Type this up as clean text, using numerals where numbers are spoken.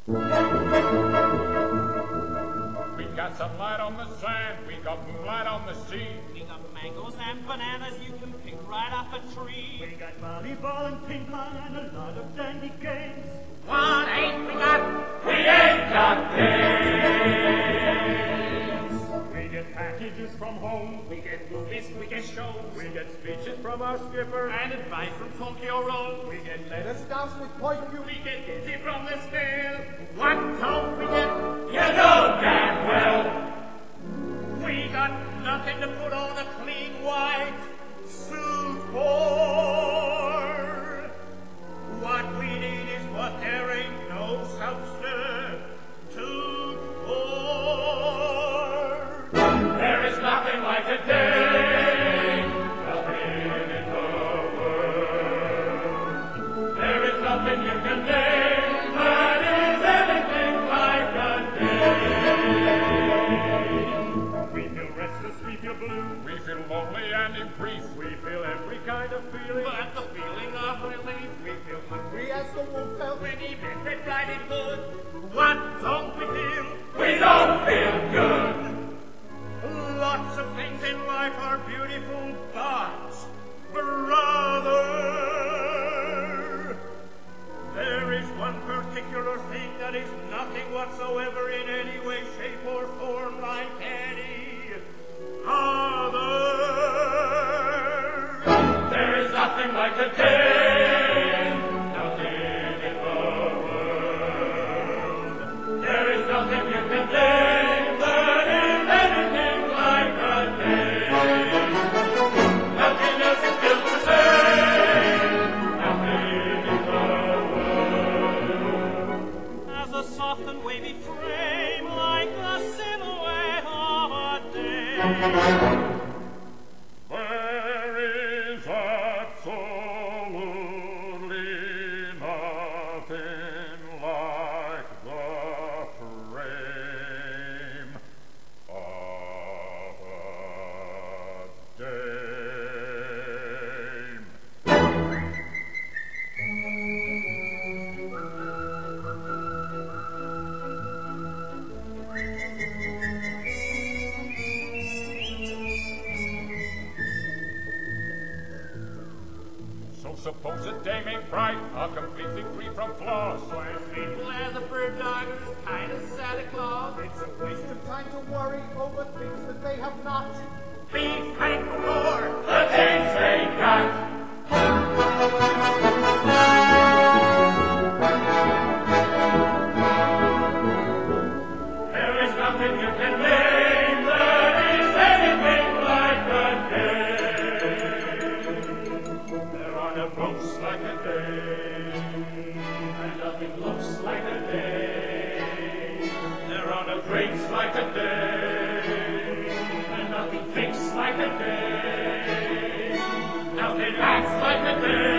We got sunlight on the sand, we got moonlight on the sea. We got mangoes and bananas you can pick right off a tree. We got volleyball and ping pong and a lot of dandy games. What ain't we got? We ain't got days. We get packages from home. We get movies, we get shows. We get speeches from our skipper. And advice from Tokyo Rose. We get letters down with point view. We get dizzy from the scale. What don't we get? You know damn well. We got nothing to put on a clean white suit for. What we need is what there ain't no substitute for. There is nothing like a day, nothing in the world. There is nothing you can name that is anything like a day. We feel restless, we feel blue. We feel lonely and in grief. We feel every kind of feeling. But the feeling of relief, We feel hungry as the wolf felt. when he bit it right in good. What don't we feel? We don't feel good. Lots of things in life are beautiful, but brother, there is one particular thing that is nothing whatsoever in any way, shape, or form like any other. There is nothing like a day, nothing in the world. There is nothing you can name that is anything like a day. Nothing else is built the same, nothing in the world. As a soft and wavy frame, like the silhouette of a day. There is absolutely nothing like the frame of a dame. So suppose a dame ain't bright, or completely free from flaws. Or as faithful as a bird dog, kind of Santa Claus. It's a waste of time to worry over things that they have not. Be thankful for The things they got. There is nothing you can name that is anything like a day. There are no books like a day, and nothing looks like a day. There are no drinks like a day, and nothing thinks like a day. Nothing acts like a day.